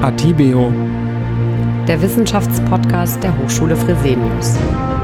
Atibeo, der Wissenschaftspodcast der Hochschule Fresenius.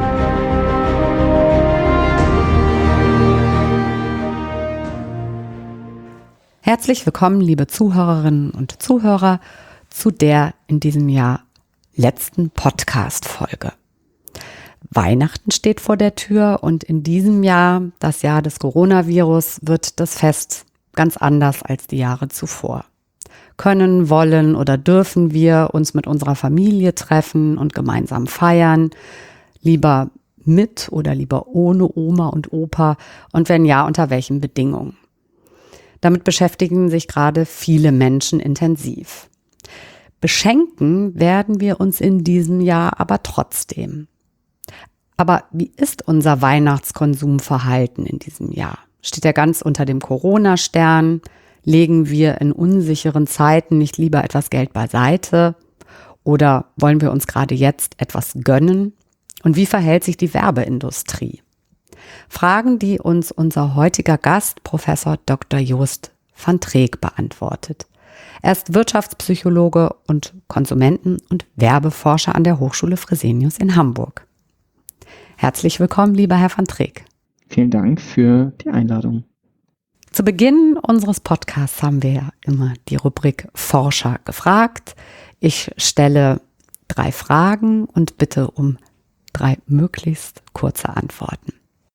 Herzlich willkommen, liebe Zuhörerinnen und Zuhörer, zu der in diesem Jahr letzten Podcast-Folge. Weihnachten steht vor der Tür und in diesem Jahr, das Jahr des Coronavirus, wird das Fest ganz anders als die Jahre zuvor. Können, wollen oder dürfen wir uns mit unserer Familie treffen und gemeinsam feiern? Lieber mit oder lieber ohne Oma und Opa? Und wenn ja, unter welchen Bedingungen? Damit beschäftigen sich gerade viele Menschen intensiv. Beschenken werden wir uns in diesem Jahr aber trotzdem. Aber wie ist unser Weihnachtskonsumverhalten in diesem Jahr? Steht er ganz unter dem Corona-Stern? Legen wir in unsicheren Zeiten nicht lieber etwas Geld beiseite? Oder wollen wir uns gerade jetzt etwas gönnen? Und wie verhält sich die Werbeindustrie? Fragen, die uns unser heutiger Gast, Professor Dr. Joost van Treek, beantwortet. Er ist Wirtschaftspsychologe und Konsumenten- und Werbeforscher an der Hochschule Fresenius in Hamburg. Herzlich willkommen, lieber Herr van Treek. Vielen Dank für die Einladung. Zu Beginn unseres Podcasts haben wir ja immer die Rubrik Forscher gefragt. Ich stelle 3 Fragen und bitte um 3 möglichst kurze Antworten.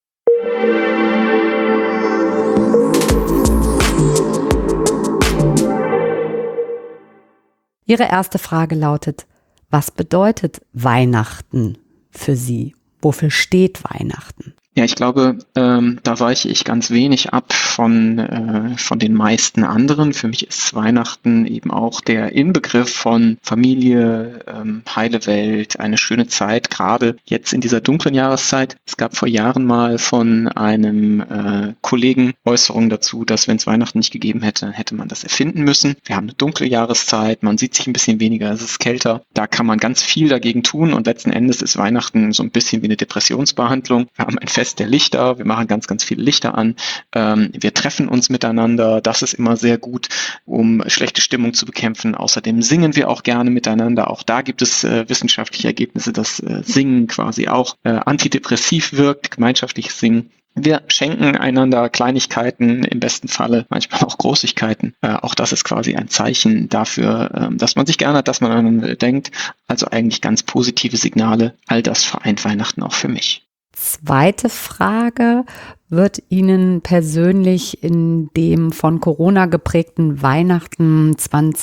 Ihre erste Frage lautet: Was bedeutet Weihnachten für Sie? Wofür steht Weihnachten? Ja, ich glaube, da weiche ich ganz wenig ab von den meisten anderen. Für mich ist Weihnachten eben auch der Inbegriff von Familie, heile Welt, eine schöne Zeit, gerade jetzt in dieser dunklen Jahreszeit. Es gab vor Jahren mal von einem Kollegen Äußerungen dazu, dass wenn es Weihnachten nicht gegeben hätte, hätte man das erfinden müssen. Wir haben eine dunkle Jahreszeit, man sieht sich ein bisschen weniger, es ist kälter. Da kann man ganz viel dagegen tun und letzten Endes ist Weihnachten so ein bisschen wie eine Depressionsbehandlung. Wir haben ein Fest der Lichter, wir machen ganz, ganz viele Lichter an, wir treffen uns miteinander, das ist immer sehr gut, um schlechte Stimmung zu bekämpfen. Außerdem singen wir auch gerne miteinander, auch da gibt es wissenschaftliche Ergebnisse, dass Singen quasi auch antidepressiv wirkt, gemeinschaftliches Singen. Wir schenken einander Kleinigkeiten, im besten Falle manchmal auch Großigkeiten. Auch das ist quasi ein Zeichen dafür, dass man sich gerne hat, dass man aneinander denkt. Also eigentlich ganz positive Signale. All das vereint Weihnachten auch für mich. Zweite Frage: Wird Ihnen persönlich in dem von Corona geprägten Weihnachten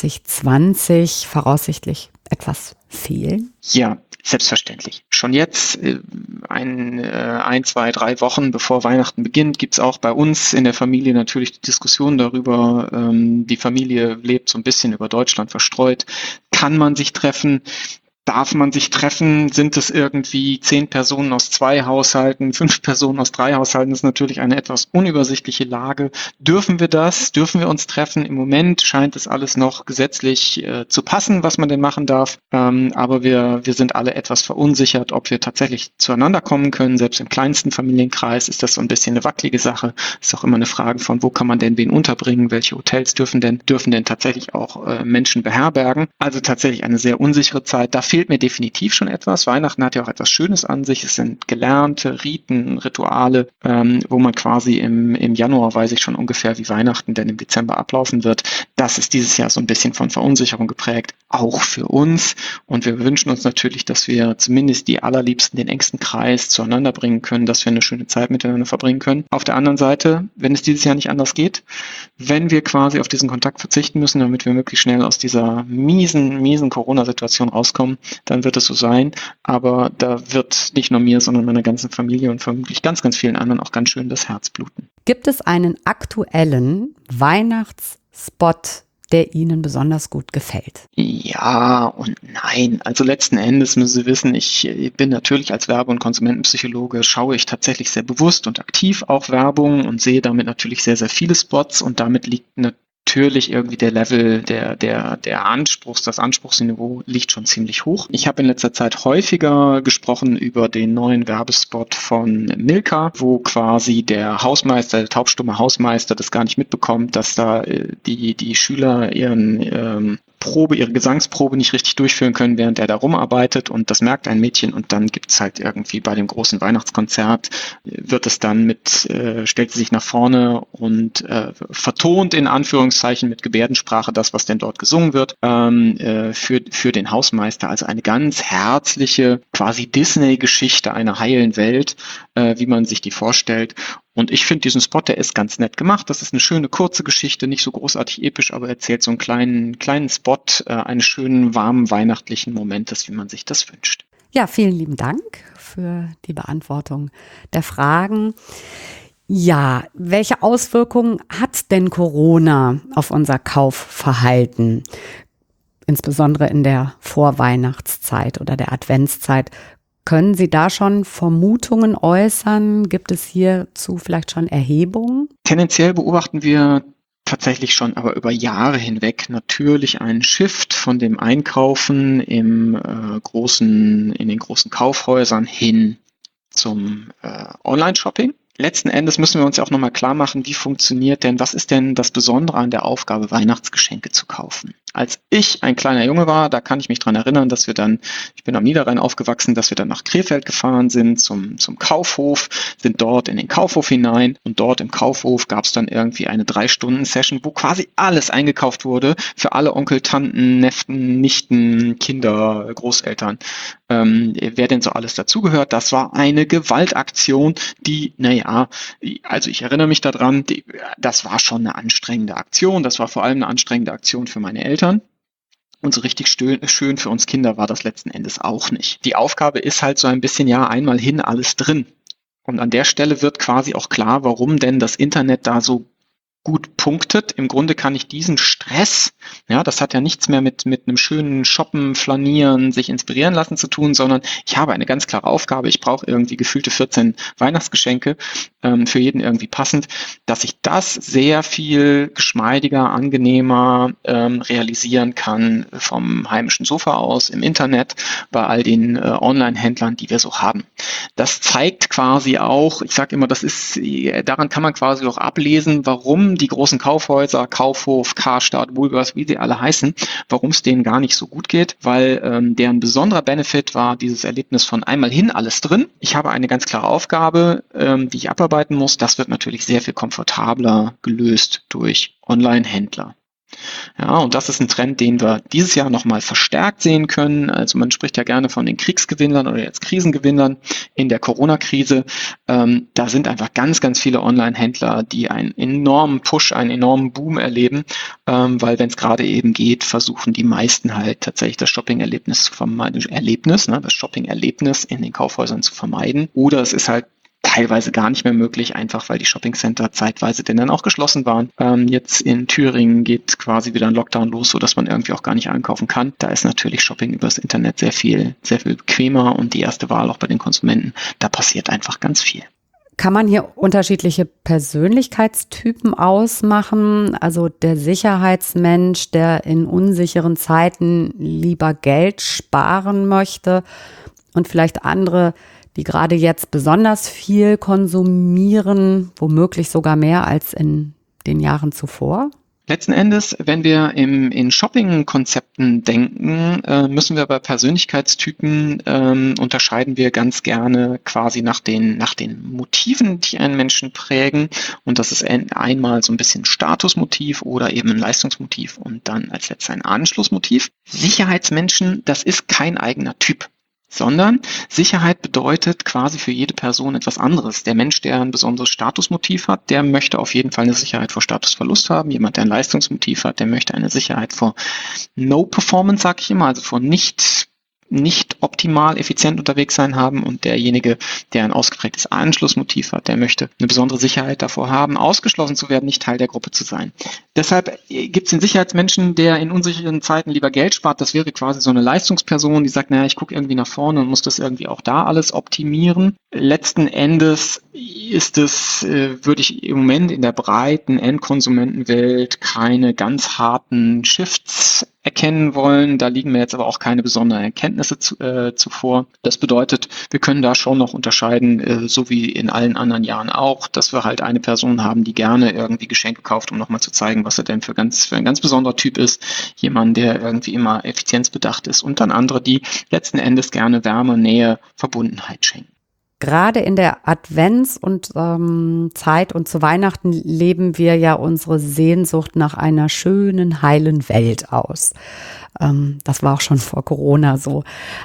2020 voraussichtlich etwas fehlen? Ja, selbstverständlich. Schon jetzt, 1, 2, 3 Wochen bevor Weihnachten beginnt, gibt es auch bei uns in der Familie natürlich die Diskussion darüber, die Familie lebt so ein bisschen über Deutschland verstreut. Kann man sich treffen? Darf man sich treffen? Sind es irgendwie 10 Personen aus 2 Haushalten, 5 Personen aus 3 Haushalten? Das ist natürlich eine etwas unübersichtliche Lage. Dürfen wir das? Dürfen wir uns treffen? Im Moment scheint es alles noch gesetzlich zu passen, was man denn machen darf. Aber wir sind alle etwas verunsichert, ob wir tatsächlich zueinander kommen können. Selbst im kleinsten Familienkreis ist das so ein bisschen eine wackelige Sache. Ist auch immer eine Frage von, wo kann man denn wen unterbringen? Welche Hotels dürfen denn tatsächlich auch Menschen beherbergen? Also tatsächlich eine sehr unsichere Zeit. Da fehlt mir definitiv schon etwas. Weihnachten hat ja auch etwas Schönes an sich. Es sind gelernte Riten, Rituale, wo man quasi im Januar weiß ich schon ungefähr, wie Weihnachten denn im Dezember ablaufen wird. Das ist dieses Jahr so ein bisschen von Verunsicherung geprägt, auch für uns. Und wir wünschen uns natürlich, dass wir zumindest die Allerliebsten, den engsten Kreis zueinander bringen können, dass wir eine schöne Zeit miteinander verbringen können. Auf der anderen Seite, wenn es dieses Jahr nicht anders geht, wenn wir quasi auf diesen Kontakt verzichten müssen, damit wir möglichst schnell aus dieser miesen Corona-Situation rauskommen, dann wird es so sein. Aber da wird nicht nur mir, sondern meiner ganzen Familie und vermutlich ganz, ganz vielen anderen auch ganz schön das Herz bluten. Gibt es einen aktuellen Weihnachtsspot, der Ihnen besonders gut gefällt? Ja und nein. Also letzten Endes müssen Sie wissen, ich bin natürlich als Werbe- und Konsumentenpsychologe, schaue ich tatsächlich sehr bewusst und aktiv auch Werbung und sehe damit natürlich sehr, sehr viele Spots und damit liegt natürlich irgendwie der Level, der Anspruchs, das Anspruchsniveau liegt schon ziemlich hoch. Ich habe in letzter Zeit häufiger gesprochen über den neuen Werbespot von Milka, wo quasi der Hausmeister, der taubstumme Hausmeister das gar nicht mitbekommt, dass da die Schüler ihren ihre Gesangsprobe nicht richtig durchführen können, während er da rumarbeitet, und das merkt ein Mädchen, und dann gibt's halt irgendwie bei dem großen Weihnachtskonzert, wird es dann stellt sie sich nach vorne und vertont in Anführungszeichen mit Gebärdensprache das, was denn dort gesungen wird, für den Hausmeister. Also eine ganz herzliche, quasi Disney-Geschichte einer heilen Welt, wie man sich die vorstellt. Und ich finde diesen Spot, der ist ganz nett gemacht. Das ist eine schöne, kurze Geschichte, nicht so großartig episch, aber erzählt so einen kleinen Spot eines schönen, warmen, weihnachtlichen Momentes, wie man sich das wünscht. Ja, vielen lieben Dank für die Beantwortung der Fragen. Ja, welche Auswirkungen hat denn Corona auf unser Kaufverhalten? Insbesondere in der Vorweihnachtszeit oder der Adventszeit. Können Sie da schon Vermutungen äußern? Gibt es hierzu vielleicht schon Erhebungen? Tendenziell beobachten wir tatsächlich schon, aber über Jahre hinweg natürlich einen Shift von dem Einkaufen in den großen Kaufhäusern hin zum Online-Shopping. Letzten Endes müssen wir uns ja auch nochmal klar machen, was ist denn das Besondere an der Aufgabe, Weihnachtsgeschenke zu kaufen? Als ich ein kleiner Junge war, da kann ich mich dran erinnern, ich bin am Niederrhein aufgewachsen, dass wir dann nach Krefeld gefahren sind zum Kaufhof, sind dort in den Kaufhof hinein, und dort im Kaufhof gab es dann irgendwie eine 3-Stunden-Session, wo quasi alles eingekauft wurde für alle Onkel, Tanten, Neffen, Nichten, Kinder, Großeltern, wer denn so alles dazugehört. Das war eine Gewaltaktion, also ich erinnere mich daran, das war schon eine anstrengende Aktion, das war vor allem eine anstrengende Aktion für meine Eltern. Und so richtig schön für uns Kinder war das letzten Endes auch nicht. Die Aufgabe ist halt so ein bisschen, einmal hin, alles drin. Und an der Stelle wird quasi auch klar, warum denn das Internet da so gut punktet. Im Grunde kann ich diesen Stress, das hat ja nichts mehr mit einem schönen Shoppen, Flanieren, sich inspirieren lassen zu tun, sondern ich habe eine ganz klare Aufgabe. Ich brauche irgendwie gefühlte 14 Weihnachtsgeschenke, für jeden irgendwie passend, dass ich das sehr viel geschmeidiger, angenehmer realisieren kann vom heimischen Sofa aus, im Internet, bei all den Online-Händlern, die wir so haben. Das zeigt quasi auch, ich sage immer, daran kann man quasi auch ablesen, warum die großen Kaufhäuser, Kaufhof, Karstadt, Woolworths, wie sie alle heißen, warum es denen gar nicht so gut geht, weil deren besonderer Benefit war dieses Erlebnis von einmal hin, alles drin. Ich habe eine ganz klare Aufgabe, die ich abarbeiten muss. Das wird natürlich sehr viel komfortabler gelöst durch Online-Händler. Ja, und das ist ein Trend, den wir dieses Jahr nochmal verstärkt sehen können. Also man spricht ja gerne von den Kriegsgewinnern oder jetzt Krisengewinnern in der Corona-Krise. Da sind einfach ganz, ganz viele Online-Händler, die einen enormen Push, einen enormen Boom erleben, weil wenn es gerade eben geht, versuchen die meisten halt tatsächlich das Shopping-Erlebnis zu vermeiden, das Shopping-Erlebnis in den Kaufhäusern zu vermeiden. Oder es ist halt teilweise gar nicht mehr möglich, einfach weil die Shoppingcenter zeitweise denn dann auch geschlossen waren. Jetzt in Thüringen geht quasi wieder ein Lockdown los, sodass man irgendwie auch gar nicht einkaufen kann. Da ist natürlich Shopping übers Internet sehr viel bequemer und die erste Wahl auch bei den Konsumenten. Da passiert einfach ganz viel. Kann man hier unterschiedliche Persönlichkeitstypen ausmachen? Also der Sicherheitsmensch, der in unsicheren Zeiten lieber Geld sparen möchte, und vielleicht andere, die gerade jetzt besonders viel konsumieren, womöglich sogar mehr als in den Jahren zuvor? Letzten Endes, wenn wir in Shopping-Konzepten denken, müssen wir bei Persönlichkeitstypen unterscheiden wir ganz gerne quasi nach den Motiven, die einen Menschen prägen. Und das ist einmal so ein bisschen Statusmotiv oder eben ein Leistungsmotiv und dann als letztes ein Anschlussmotiv. Sicherheitsmenschen, das ist kein eigener Typ, sondern Sicherheit bedeutet quasi für jede Person etwas anderes. Der Mensch, der ein besonderes Statusmotiv hat, der möchte auf jeden Fall eine Sicherheit vor Statusverlust haben. Jemand, der ein Leistungsmotiv hat, der möchte eine Sicherheit vor No Performance, sag ich immer, also vor nicht optimal effizient unterwegs sein haben, und derjenige, der ein ausgeprägtes Anschlussmotiv hat, der möchte eine besondere Sicherheit davor haben, ausgeschlossen zu werden, nicht Teil der Gruppe zu sein. Deshalb gibt es den Sicherheitsmenschen, der in unsicheren Zeiten lieber Geld spart. Das wäre quasi so eine Leistungsperson, die sagt, ich gucke irgendwie nach vorne und muss das irgendwie auch da alles optimieren. Letzten Endes ist es, würde ich im Moment in der breiten Endkonsumentenwelt keine ganz harten Shifts erkennen wollen. Da liegen mir jetzt aber auch keine besonderen Erkenntnisse zuvor. Das bedeutet, wir können da schon noch unterscheiden, so wie in allen anderen Jahren auch, dass wir halt eine Person haben, die gerne irgendwie Geschenke kauft, um nochmal zu zeigen, was er denn für ein ganz besonderer Typ ist. Jemand, der irgendwie immer effizienzbedacht ist, und dann andere, die letzten Endes gerne Wärme, Nähe, Verbundenheit schenken. Gerade in der Advents- und Zeit und zu Weihnachten leben wir ja unsere Sehnsucht nach einer schönen, heilen Welt aus. Das war auch schon vor Corona so.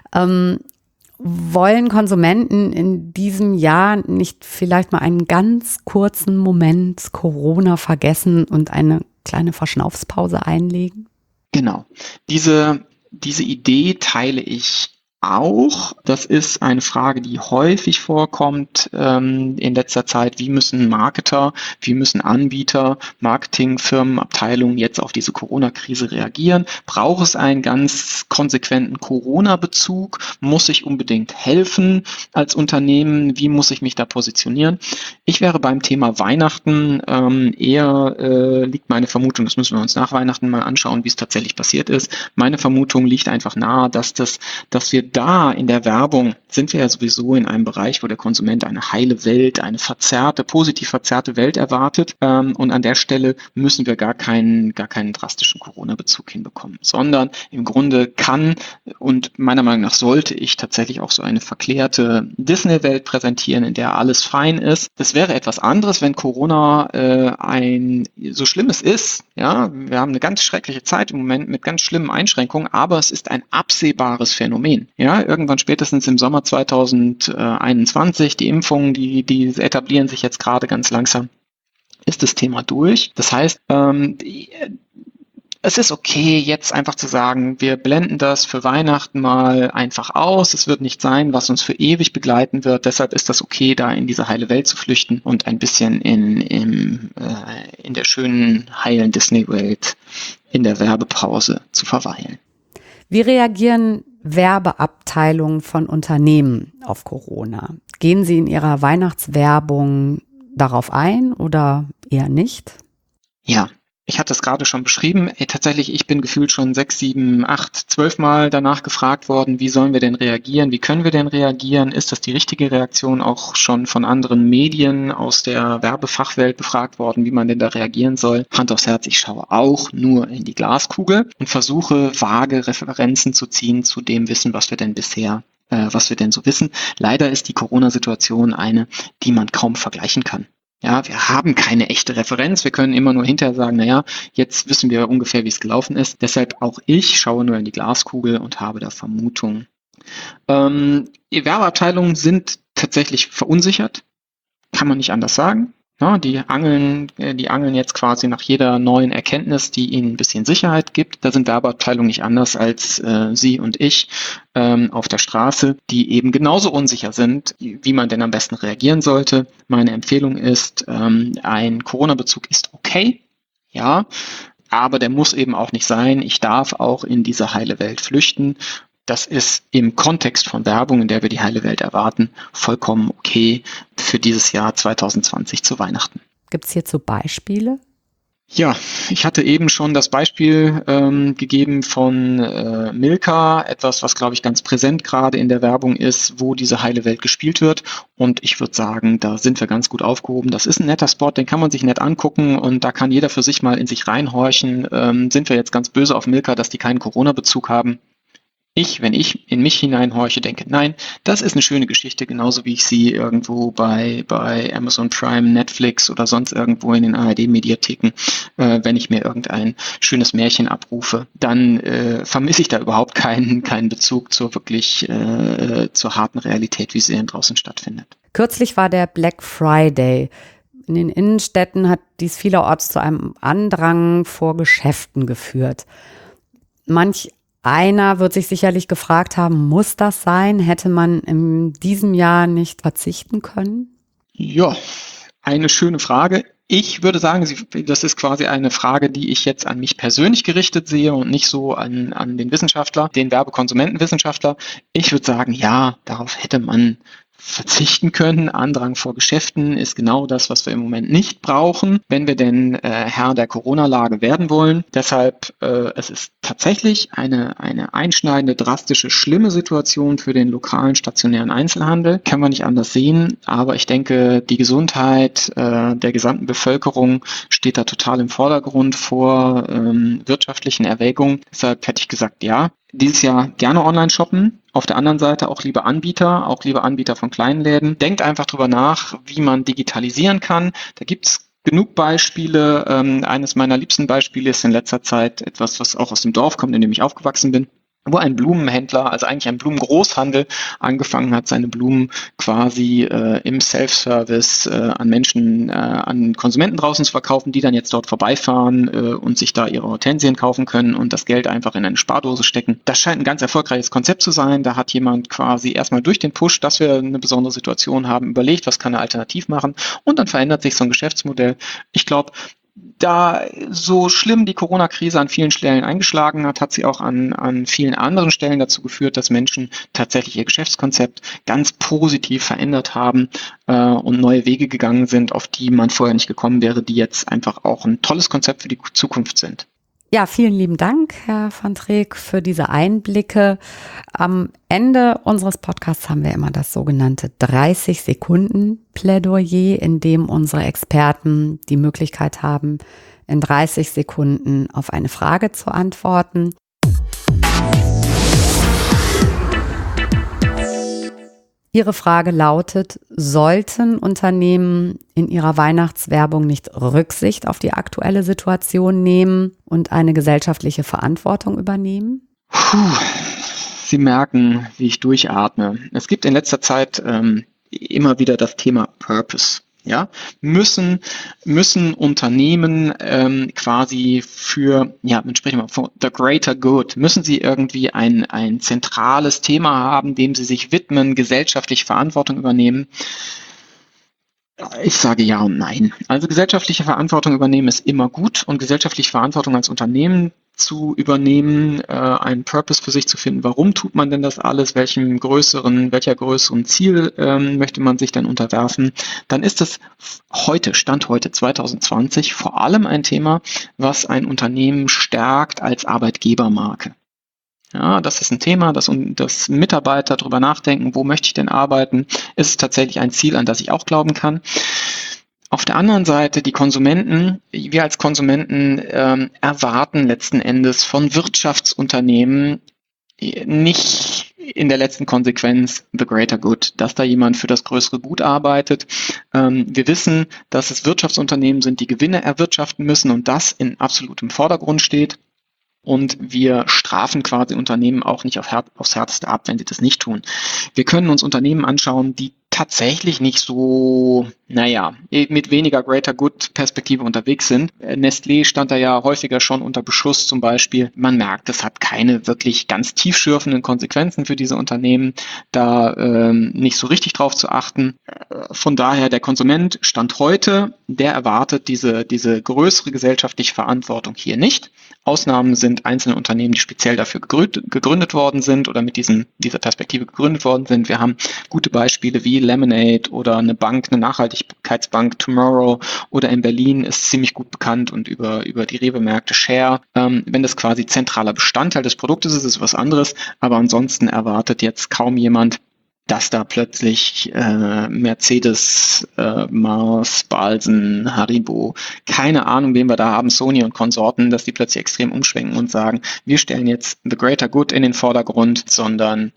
Wollen Konsumenten in diesem Jahr nicht vielleicht mal einen ganz kurzen Moment Corona vergessen und eine kleine Verschnaufspause einlegen? Genau. Diese Idee teile ich auch. Das ist eine Frage, die häufig vorkommt in letzter Zeit. Wie müssen Marketer, wie müssen Anbieter, Marketingfirmen, Abteilungen jetzt auf diese Corona-Krise reagieren? Braucht es einen ganz konsequenten Corona-Bezug? Muss ich unbedingt helfen als Unternehmen? Wie muss ich mich da positionieren? Ich wäre beim Thema Weihnachten liegt meine Vermutung, das müssen wir uns nach Weihnachten mal anschauen, wie es tatsächlich passiert ist. Meine Vermutung liegt einfach nahe, dass wir da in der Werbung sind wir ja sowieso in einem Bereich, wo der Konsument eine heile Welt, eine positiv verzerrte Welt erwartet. Und an der Stelle müssen wir gar keinen drastischen Corona-Bezug hinbekommen, sondern im Grunde kann und meiner Meinung nach sollte ich tatsächlich auch so eine verklärte Disney-Welt präsentieren, in der alles fein ist. Das wäre etwas anderes, wenn Corona so schlimm es ist. Ja, wir haben eine ganz schreckliche Zeit im Moment mit ganz schlimmen Einschränkungen, aber es ist ein absehbares Phänomen. Ja, irgendwann spätestens im Sommer 2021, die Impfungen, die etablieren sich jetzt gerade ganz langsam, ist das Thema durch. Das heißt, es ist okay, jetzt einfach zu sagen, wir blenden das für Weihnachten mal einfach aus. Es wird nicht sein, was uns für ewig begleiten wird. Deshalb ist das okay, da in diese heile Welt zu flüchten und ein bisschen in der schönen, heilen Disney-Welt in der Werbepause zu verweilen. Wie reagieren Werbeabteilungen von Unternehmen auf Corona? Gehen Sie in Ihrer Weihnachtswerbung darauf ein oder eher nicht? Ja, ich hatte es gerade schon beschrieben. Tatsächlich, ich bin gefühlt schon 6, 7, 8, 12 Mal danach gefragt worden, wie sollen wir denn reagieren? Wie können wir denn reagieren? Ist das die richtige Reaktion? Auch schon von anderen Medien aus der Werbefachwelt befragt worden, wie man denn da reagieren soll. Hand aufs Herz, ich schaue auch nur in die Glaskugel und versuche vage Referenzen zu ziehen zu dem Wissen, was wir denn so wissen. Leider ist die Corona-Situation eine, die man kaum vergleichen kann. Ja, wir haben keine echte Referenz. Wir können immer nur hinterher sagen, naja, jetzt wissen wir ungefähr, wie es gelaufen ist. Deshalb auch ich schaue nur in die Glaskugel und habe da Vermutungen. Die Werbeabteilungen sind tatsächlich verunsichert. Kann man nicht anders sagen. Ja, die angeln jetzt quasi nach jeder neuen Erkenntnis, die ihnen ein bisschen Sicherheit gibt. Da sind Werbeabteilungen nicht anders als Sie und ich auf der Straße, die eben genauso unsicher sind, wie man denn am besten reagieren sollte. Meine Empfehlung ist, ein Corona-Bezug ist okay, ja, aber der muss eben auch nicht sein. Ich darf auch in diese heile Welt flüchten. Das ist im Kontext von Werbung, in der wir die heile Welt erwarten, vollkommen okay für dieses Jahr 2020 zu Weihnachten. Gibt es hierzu Beispiele? Ja, ich hatte eben schon das Beispiel gegeben von Milka, etwas, was, glaube ich, ganz präsent gerade in der Werbung ist, wo diese heile Welt gespielt wird. Und ich würde sagen, da sind wir ganz gut aufgehoben. Das ist ein netter Spot, den kann man sich nett angucken und da kann jeder für sich mal in sich reinhorchen. Sind wir jetzt ganz böse auf Milka, dass die keinen Corona-Bezug haben? Wenn ich in mich hineinhorche, denke, nein, das ist eine schöne Geschichte, genauso wie ich sie irgendwo bei Amazon Prime, Netflix oder sonst irgendwo in den ARD-Mediatheken, wenn ich mir irgendein schönes Märchen abrufe, dann vermisse ich da überhaupt keinen Bezug zur harten Realität, wie sie denn draußen stattfindet. Kürzlich war der Black Friday. In den Innenstädten hat dies vielerorts zu einem Andrang vor Geschäften geführt. Einer wird sich sicherlich gefragt haben, muss das sein? Hätte man in diesem Jahr nicht verzichten können? Ja, eine schöne Frage. Ich würde sagen, das ist quasi eine Frage, die ich jetzt an mich persönlich gerichtet sehe und nicht so an den Wissenschaftler, den Werbekonsumentenwissenschaftler. Ich würde sagen, ja, darauf hätte man verzichten können. Andrang vor Geschäften ist genau das, was wir im Moment nicht brauchen, wenn wir denn Herr der Corona-Lage werden wollen. Deshalb, es ist tatsächlich eine einschneidende, drastische, schlimme Situation für den lokalen stationären Einzelhandel. Kann man nicht anders sehen, aber ich denke, die Gesundheit der gesamten Bevölkerung steht da total im Vordergrund vor wirtschaftlichen Erwägungen. Deshalb hätte ich gesagt, ja, dieses Jahr gerne online shoppen. Auf der anderen Seite auch liebe Anbieter von kleinen Läden. Denkt einfach drüber nach, wie man digitalisieren kann. Da gibt's genug Beispiele. Eines meiner liebsten Beispiele ist in letzter Zeit etwas, was auch aus dem Dorf kommt, in dem ich aufgewachsen bin, wo ein Blumenhändler, also eigentlich ein Blumengroßhandel, angefangen hat, seine Blumen quasi im Self-Service an Menschen, an Konsumenten draußen zu verkaufen, die dann jetzt dort vorbeifahren und sich da ihre Hortensien kaufen können und das Geld einfach in eine Spardose stecken. Das scheint ein ganz erfolgreiches Konzept zu sein. Da hat jemand quasi erstmal durch den Push, dass wir eine besondere Situation haben, überlegt, was kann er alternativ machen, und dann verändert sich so ein Geschäftsmodell. Ich glaube, da so schlimm die Corona-Krise an vielen Stellen eingeschlagen hat, hat sie auch an vielen anderen Stellen dazu geführt, dass Menschen tatsächlich ihr Geschäftskonzept ganz positiv verändert haben und neue Wege gegangen sind, auf die man vorher nicht gekommen wäre, die jetzt einfach auch ein tolles Konzept für die Zukunft sind. Ja, vielen lieben Dank, Herr van Treek, für diese Einblicke. Am Ende unseres Podcasts haben wir immer das sogenannte 30-Sekunden-Plädoyer, in dem unsere Experten die Möglichkeit haben, in 30 Sekunden auf eine Frage zu antworten. Ihre Frage lautet: Sollten Unternehmen in ihrer Weihnachtswerbung nicht Rücksicht auf die aktuelle Situation nehmen und eine gesellschaftliche Verantwortung übernehmen? Sie merken, wie ich durchatme. Es gibt in letzter Zeit immer wieder das Thema Purpose. Ja, müssen Unternehmen quasi man spricht immer von the greater good, müssen sie irgendwie ein zentrales Thema haben, dem sie sich widmen, gesellschaftlich Verantwortung übernehmen? Ich sage ja und nein. Also gesellschaftliche Verantwortung übernehmen ist immer gut, und gesellschaftliche Verantwortung als Unternehmen zu übernehmen, einen Purpose für sich zu finden. Warum tut man denn das alles? Welcher größeren Ziel möchte man sich denn unterwerfen? Dann ist es Stand heute 2020 vor allem ein Thema, was ein Unternehmen stärkt als Arbeitgebermarke. Ja, das ist ein Thema, dass Mitarbeiter darüber nachdenken, wo möchte ich denn arbeiten? Ist es tatsächlich ein Ziel, an das ich auch glauben kann? Auf der anderen Seite, wir als Konsumenten erwarten letzten Endes von Wirtschaftsunternehmen nicht in der letzten Konsequenz the greater good, dass da jemand für das größere Gut arbeitet. Wir wissen, dass es Wirtschaftsunternehmen sind, die Gewinne erwirtschaften müssen und das in absolutem Vordergrund steht. Und wir strafen quasi Unternehmen auch nicht aufs Härteste ab, wenn sie das nicht tun. Wir können uns Unternehmen anschauen, die tatsächlich nicht so, mit weniger Greater Good Perspektive unterwegs sind. Nestlé stand da ja häufiger schon unter Beschuss zum Beispiel. Man merkt, es hat keine wirklich ganz tiefschürfenden Konsequenzen für diese Unternehmen, da nicht so richtig drauf zu achten. Von daher, der Konsument Stand heute, der erwartet diese größere gesellschaftliche Verantwortung hier nicht. Ausnahmen sind einzelne Unternehmen, die speziell dafür gegründet worden sind oder mit dieser Perspektive gegründet worden sind. Wir haben gute Beispiele wie Lemonade oder eine Nachhaltigkeitsbank Tomorrow, oder in Berlin ist ziemlich gut bekannt und über die Rewe-Märkte Share. Wenn das quasi zentraler Bestandteil des Produktes ist, ist es was anderes, aber ansonsten erwartet jetzt kaum jemand, dass da plötzlich Mercedes, Mars, Balsen, Haribo, keine Ahnung, wen wir da haben, Sony und Konsorten, dass die plötzlich extrem umschwenken und sagen, wir stellen jetzt the greater good in den Vordergrund, sondern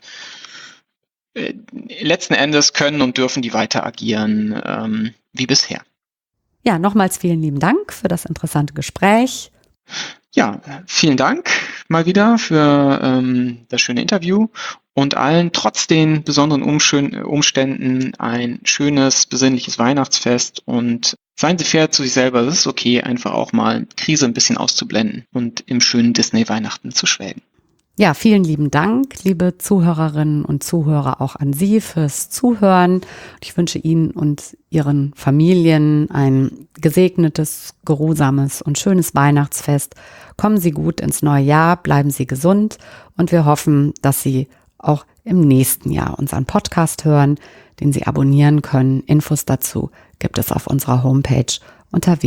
letzten Endes können und dürfen die weiter agieren wie bisher. Ja, nochmals vielen lieben Dank für das interessante Gespräch. Ja, vielen Dank mal wieder für das schöne Interview und allen trotz den besonderen Umständen ein schönes, besinnliches Weihnachtsfest, und seien Sie fair zu sich selber. Es ist okay, einfach auch mal Krise ein bisschen auszublenden und im schönen Disney-Weihnachten zu schwelgen. Ja, vielen lieben Dank, liebe Zuhörerinnen und Zuhörer, auch an Sie fürs Zuhören. Ich wünsche Ihnen und Ihren Familien ein gesegnetes, geruhsames und schönes Weihnachtsfest. Kommen Sie gut ins neue Jahr, bleiben Sie gesund, und wir hoffen, dass Sie auch im nächsten Jahr unseren Podcast hören, den Sie abonnieren können. Infos dazu gibt es auf unserer Homepage unter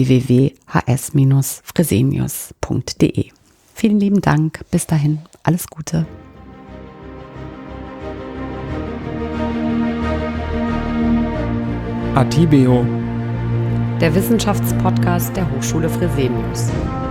www.hs-fresenius.de. Vielen lieben Dank. Bis dahin, alles Gute. Atibeo, Der Wissenschaftspodcast der Hochschule Fresenius.